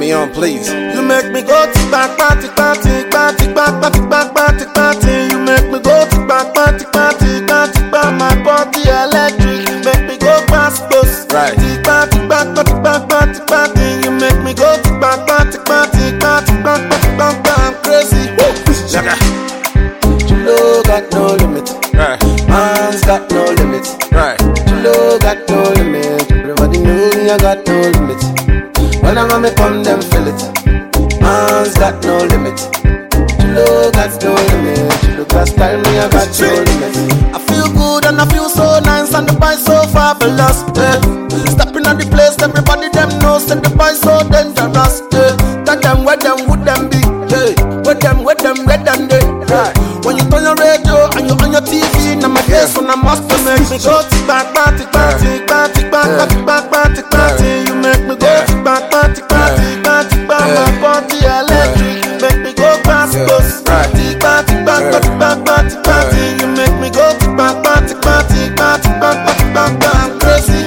me on, please. You make me go to back, party, party, party, back, party, back, party, party. You make me go to back, party, party, party, back, my body electric. Make me go past bus. Right. Party, back, party, back, party, party. You make me go to back, party, party, party, back, party, back, I'm crazy. Sugar. Chilo got no limit. Right. Man's got no limit. Right. Chilo got no limit. Everybody know me, I got no limit. Whenever me come, them feel it. Man's got no limit. Chilo got no limit. Chilo got style, me, I got no limit. I feel good and I feel so nice and the boy so fabulous. Stepping on the place, everybody them knows that the boy so dangerous. Tell them where them would them be. Where them they. Right. When you turn your radio and you on your TV, now my face when I must make me go to back, party, party, party, back, party, back, party, party. You make me go to back, party, party, party, back, my body electric. Make me go past bus. Party, party, back, party, back, party, party. You make me go to back, party, party, party, back, party, back, I'm crazy.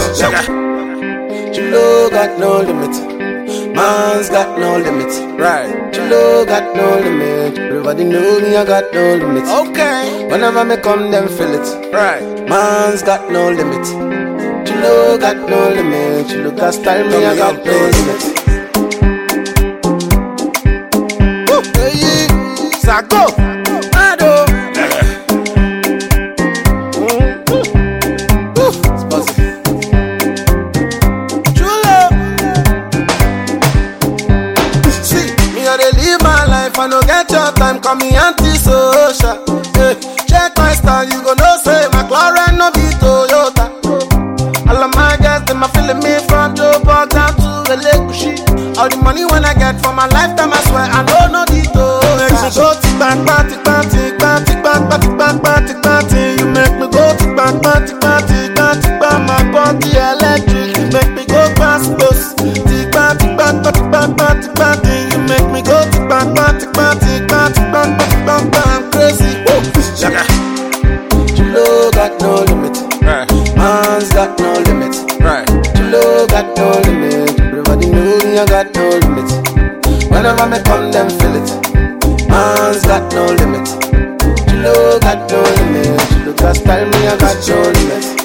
Chilo got no limit. Man's got no limit. Right. Chilo got no limit. Everybody know me, I got no limit. Okay. Whenever me come, them feel it. Right. Man's got no limit. Chilo got no limit. Chilo got style, me, I got no limit. Hey, Sago, Ado. It's buzzing. I dey live my life, I no get your time, call me anti-social. Check my style, you gon' know say my McLaren no be Toyota. All of my guys, them a feeling me from Joburg down to Elegushi. All the money when I get for my lifetime, I swear I know no detail. Make me go to back, party, party, party, back, party, back, party, party. You make me go to back, party, party, party, back, my body electric. Make me go past bus. Party, back, party, back, party, party. You make me go to back, party, party, party, back, party, back, I'm crazy. Sugar. Chilo got no limit. Right. Man's got no limit. Right. Chilo got no limit. Everybody know me, I got no limit. Whenever me come, them feel it. Man's got no limit. Chilo got no limit. Chilo got style, me, I got no limit.